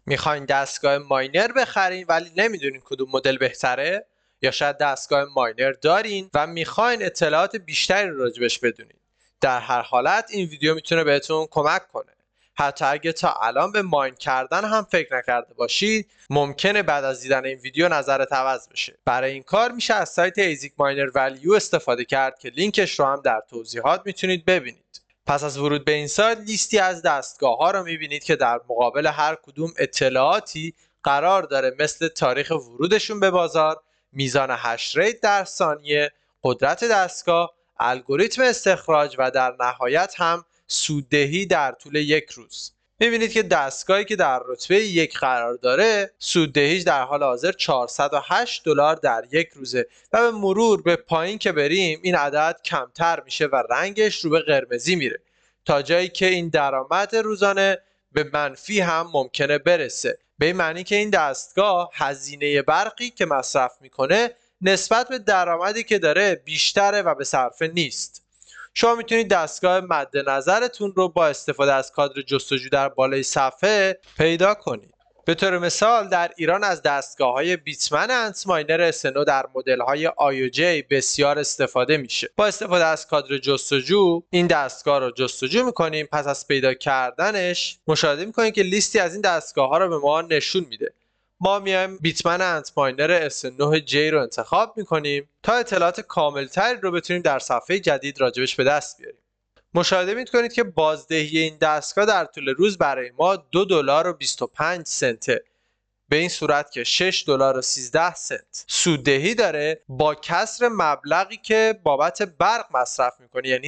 میخواین دستگاه ماینر بخرین ولی نمیدونین کدوم مدل بهتره؟ یا شاید دستگاه ماینر دارین و میخواین اطلاعات بیشتری راجبش بدونین. در هر حالت این ویدیو میتونه بهتون کمک کنه. حتی اگه تا الان به ماین کردن هم فکر نکرده باشید، ممکنه بعد از دیدن این ویدیو نظرت عوض بشه. برای این کار میشه از سایت ایزیک ماینر ولیو استفاده کرد که لینکش رو هم در توضیحات میتونید ببینید. پس از ورود به این سایت لیستی از دستگاه ها رو میبینید که در مقابل هر کدوم اطلاعاتی قرار داره، مثل تاریخ ورودشون به بازار، میزان هش ریت در ثانیه، قدرت دستگاه، الگوریتم استخراج و در نهایت هم سوددهی در طول یک روز. میبینید که دستگاهی که در رتبه 1 قرار داره سوددهیش در حال حاضر $408 در یک روزه و به مرور به پایین که بریم این عدد کمتر میشه و رنگش رو به قرمزی میره، تا جایی که این درآمد روزانه به منفی هم ممکنه برسه. به این معنی که این دستگاه هزینه برقی که مصرف میکنه نسبت به درآمدی که داره بیشتره و به صرفه نیست. شما میتونید دستگاه مد نظرتون رو با استفاده از کادر جستجو در بالای صفحه پیدا کنید. به طور مثال در ایران از دستگاه‌های بیتمن انتماینر S9 در مدل‌های آی و جی بسیار استفاده میشه. با استفاده از کادر جستجو این دستگاه رو جستجو میکنیم. پس از پیدا کردنش مشاهده میکنیم که لیستی از این دستگاه‌ها رو به ما نشون میده. ما میایم بیتمن انتماینر S9J رو انتخاب میکنیم تا اطلاعات کاملتری رو بتونیم در صفحه جدید راجبش به دست بیاریم. مشاهده میکنید که بازدهی این دستگاه در طول روز برای ما $2.25 به این صورت که $6.13 سوددهی داره، با کسر مبلغی که بابت برق مصرف میکنه یعنی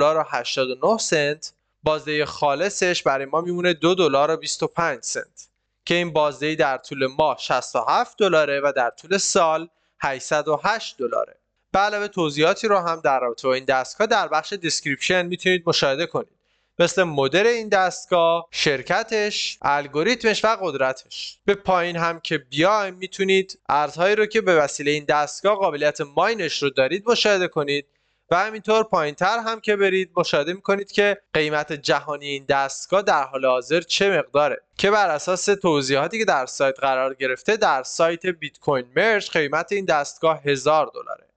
$3.89. بازدهی خالصش برای ما میمونه $2.25 که این بازدهی در طول ماه $67 و در طول سال $808. به علاوه توضیحاتی رو هم در رابطه با این دستگاه در بخش دیسکریپشن میتونید مشاهده کنید، مثل مدل این دستگاه، شرکتش، الگوریتمش و قدرتش. به پایین هم که بیایم میتونید ارزهایی رو که به وسیله این دستگاه قابلیت ماینش رو دارید مشاهده کنید و همینطور پایینتر هم که برید مشاهده میکنید که قیمت جهانی این دستگاه در حال حاضر چه مقداره، که بر اساس توضیحاتی که در سایت قرار گرفته در سایت بیت کوین مرج قیمت این دستگاه $1000.